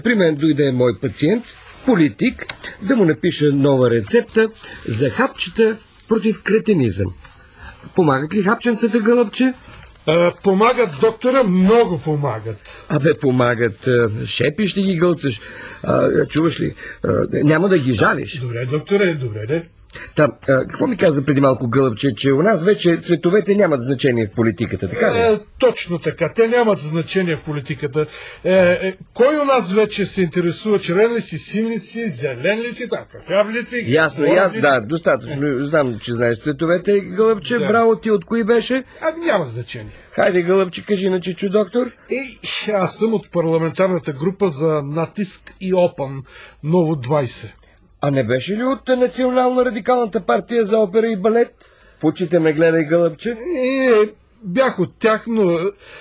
При мен дойде мой пациент, политик, да му напиша нова рецепта за хапчета против кретинизъм. Помагат ли хапченцата, Гълъбче? Помагат, доктора, много помагат. Помагат. Шепи ще ги гълташ. Чуваш ли? Няма да ги жалиш. Добре, докторе, добре. Какво ми каза преди малко, Гълъбче, че у нас вече цветовете нямат значение в политиката, така ли? Точно така, те нямат значение в политиката. Кой у нас вече се интересува, червен ли си, син ли си, зелен ли си, кафяв ли си? Ясно, да, достатъчно. Знам, че знаеш цветовете, Гълъбче. Да. Браво, ти от кои беше? Няма значение. Хайде, Гълъбче, кажи на Чичо доктор. Аз съм от парламентарната група за натиск и опан, ново 20. А не беше ли от Национална радикалната партия за опера и балет? В очите ме гледай, Гълъбче. Бях от тях, но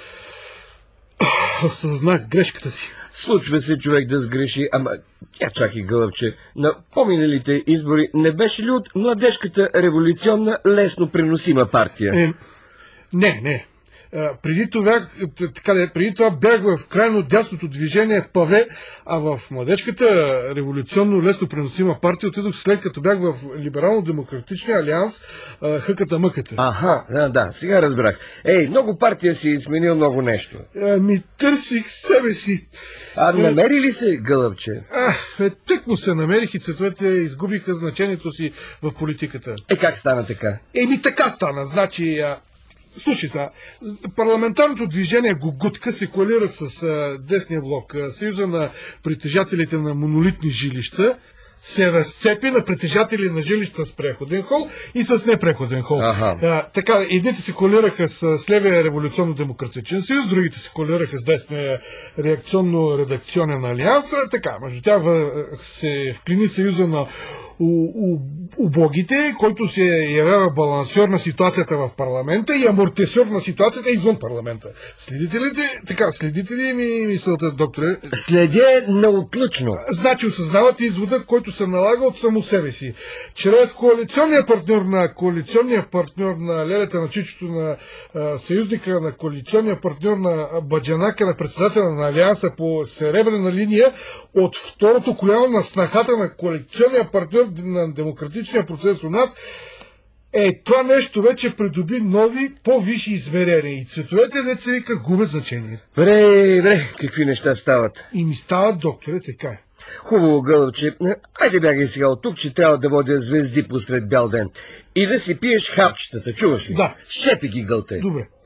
осъзнах грешката си. Случва се човек да сгреши, ама чакай, Гълъбче. На по-миналите избори не беше ли от младежката революционна лесно преносима партия? Не. Преди това бях в крайно дясното движение ПАВЕ, а в младежката революционно лесно преносима партия отидох след като бях в Либерално-демократичния алианс ХКТ-МКТ. Да, сега разбрах. Много партия си сменил много нещо. Търсих себе си. Намери ли се, Гълъбче? Тък му се намерих и цветовете изгубиха значението си в политиката. Как стана така? Така стана, значи... Слушай сега, парламентарното движение Гугутка се коалира с десния блок. Съюза на притежателите на монолитни жилища се разцепи на притежатели на жилища с преходен хол и с непреходен хол. Едните се коалираха с левия революционно-демократичен съюз, другите се коалираха с десния реакционно-редакционен алианс. Между тях се вклини съюза на убогите, който се явява балансьор на ситуацията в парламента и амортисьор на ситуацията извън парламента. Следите ли ми мисълта, докторе? Следя неотлъчно. Значи осъзнавате извода, който се налага от само себе си. Чрез коалиционния партньор на лелята на чичото, на съюзника, на коалиционния партньор на Баджанака, на председателя на Алианса по сребрена линия, от второто коляно на снахата на коалиционния партньор на демократичния процес у нас, това нещо вече придоби нови, по-висши измерения и цветовете, деца вика, губят значение. Бре, какви неща стават? И ми стават, докторе, така е. Хубаво, Гълъбче. Айде бягай сега от тук, че трябва да водя звезди посред бял ден. И да си пиеш хапчетата, чуваш ли? Да. Шепи ги, гълтай. Добре.